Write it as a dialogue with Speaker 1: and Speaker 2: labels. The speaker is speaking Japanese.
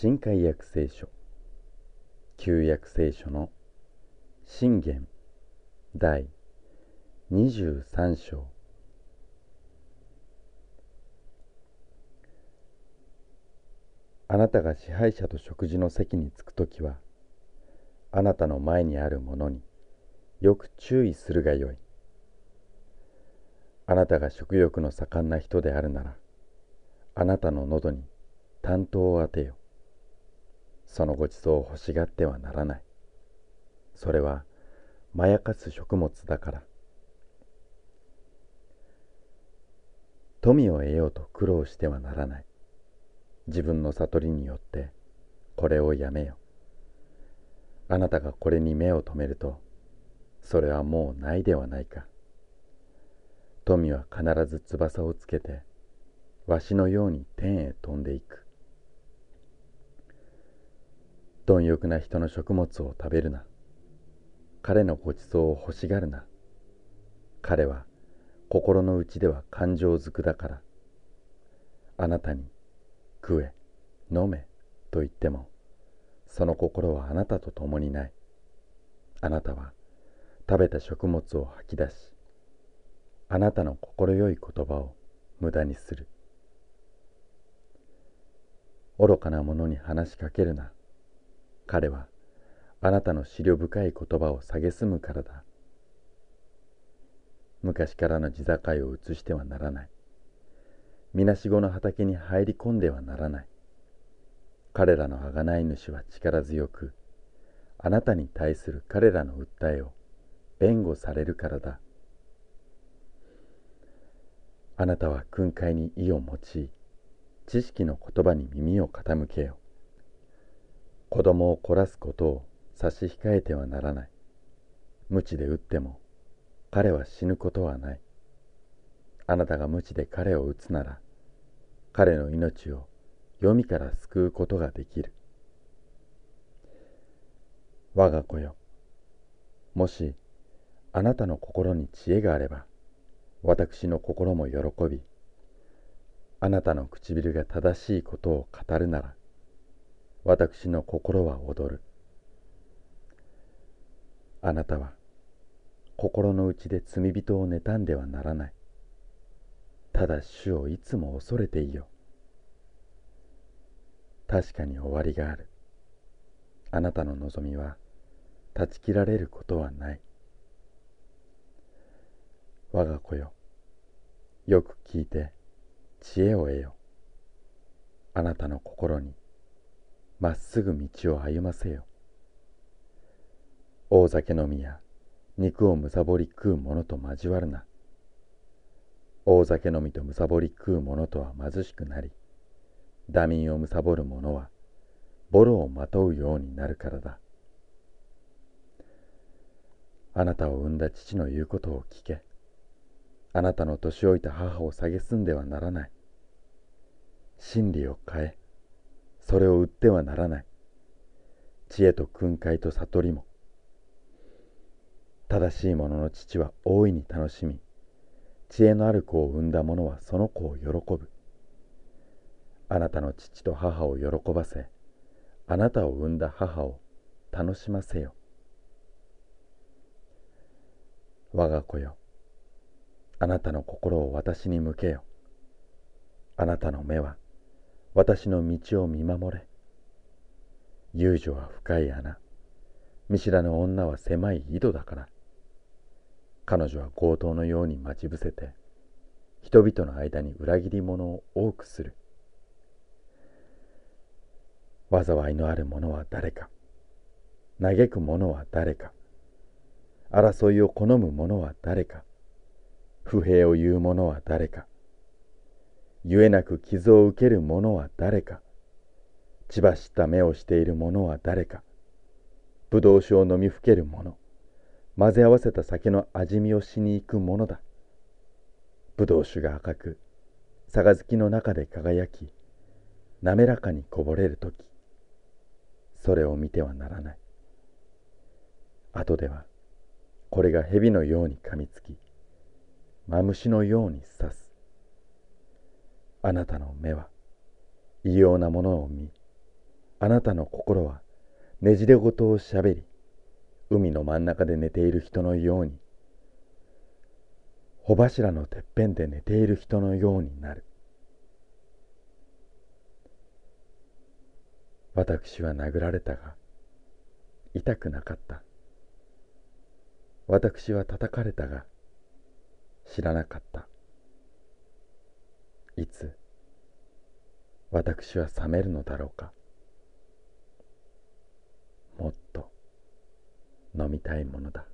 Speaker 1: 新海約聖書旧約聖書の箴言第23章。あなたが支配者と食事の席に着くときは、あなたの前にあるものによく注意するがよい。あなたが食欲の盛んな人であるなら、あなたの喉に炭刀を当てよ。そのごちそうを欲しがってはならない。それはまやかす食物だから。富を得ようと苦労してはならない。自分の悟りによってこれをやめよ。あなたがこれに目を留めると、それはもうないではないか。富は必ず翼をつけて、わしのように天へ飛んでいく。貪欲な人の食物を食べるな。彼のごちそうを欲しがるな。彼は心の内では感情づくだから。あなたに食え、飲めと言っても、その心はあなたと共にない。あなたは食べた食物を吐き出し、あなたの心よい言葉を無駄にする。愚かな者に話しかけるな。彼はあなたの思慮深い言葉を蔑むからだ。昔からの地境を移してはならない。みなしごの畑に入り込んではならない。彼らの贖い主は力強く、あなたに対する彼らの訴えを弁護されるからだ。あなたは訓戒に意を用い、知識の言葉に耳を傾けよ。子供を凝らすことを差し控えてはならない。鞭で打っても彼は死ぬことはない。あなたが鞭で彼を打つなら、彼の命を黄泉から救うことができる。我が子よ、もしあなたの心に知恵があれば、私の心も喜び、あなたの唇が正しいことを語るなら、私の心は躍る。あなたは心の内で罪人を妬んではならない。ただ主をいつも恐れていよ。確かに終わりがある。あなたの望みは断ち切られることはない。我が子よ、よく聞いて知恵を得よ。あなたの心にまっすぐ道を歩ませよ。大酒飲みや肉をむさぼり食う者と交わるな。大酒飲みとむさぼり食う者とは貧しくなり、惰眠をむさぼる者はボロをまとうようになるからだ。あなたを産んだ父の言うことを聞け。あなたの年老いた母を蔑んではならない。真理を変え、それを売ってはならない。知恵と訓戒と悟りも。正しい者の父は大いに楽しみ、知恵のある子を産んだ者はその子を喜ぶ。あなたの父と母を喜ばせ、あなたを産んだ母を楽しませよ。我が子よ、あなたの心を私に向けよ。あなたの目は私の道を見守れ。遊女は深い穴、見知らぬ女は狭い井戸だから。彼女は強盗のように待ち伏せて、人々の間に裏切り者を多くする。災いのある者は誰か、嘆く者は誰か、争いを好む者は誰か、不平を言う者は誰か、ゆえなく傷を受ける者は誰か、血走った目をしている者は誰か、ぶどう酒を飲みふける者、混ぜ合わせた酒の味見をしに行く者だ。ぶどう酒が赤く、杯の中で輝き、滑らかにこぼれるとき、それを見てはならない。後では、これが蛇のように噛みつき、マムシのように刺す。あなたの目は異様なものを見、 あなたの心はねじれ事をしゃべり、海の真ん中で寝ている人のように、帆柱のてっぺんで寝ている人のようになる。私は殴られたが、痛くなかった。私は叩かれたが、知らなかった。いつ、私は冷めるのだろうか。もっと飲みたいものだ。